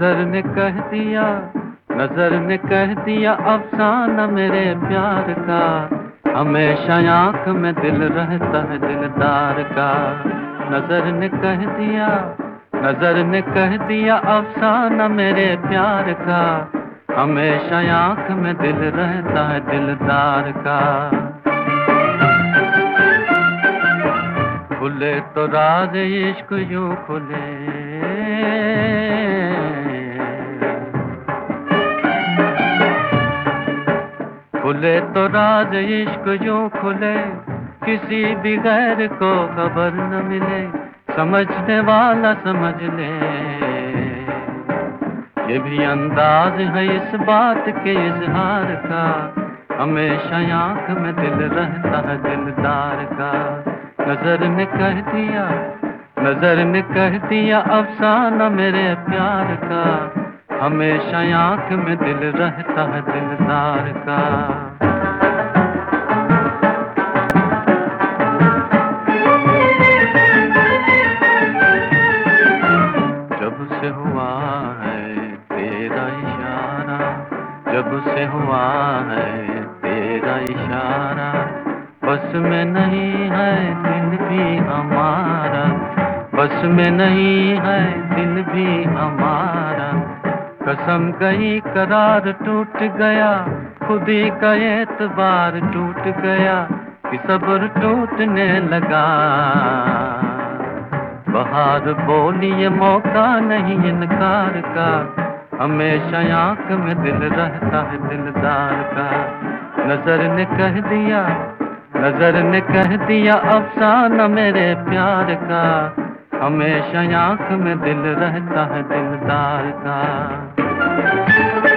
नजर ने कह दिया, नजर ने कह दिया अफसाना मेरे प्यार का। हमेशा आंख में दिल रहता है दिलदार का। नजर ने कह दिया, नजर ने कह दिया अफसाना मेरे प्यार का। हमेशा आंख में दिल रहता है दिलदार का। खुले तो राज इश्क यूं खुले, खुले तो राज इश्क यूं खुले, किसी भी गैर को खबर न मिले। समझने वाला समझ ले, ये भी अंदाज है इस बात के इजहार का। हमेशा आंख में दिल रहता है दिलदार का। नजर ने कह दिया, नजर ने कह दिया अफसाना मेरे प्यार का। हमेशा आंख में दिल रहता है दिलदार का। जब से हुआ है तेरा इशारा, जब से हुआ है तेरा इशारा, बस में नहीं है दिल भी हमारा, बस में नहीं है दिल भी हमारा। कसम गई करार टूट गया, खुद ही का एतबार टूट गया, कि सब्र टूटने लगा। बहार बोली ये मौका नहीं इनकार का। हमेशा आंख में दिल रहता है दिलदार का। नजर ने कह दिया, नजर ने कह दिया अफसाना मेरे प्यार का। हमेशा आंख में दिल रहता है दिलदार का।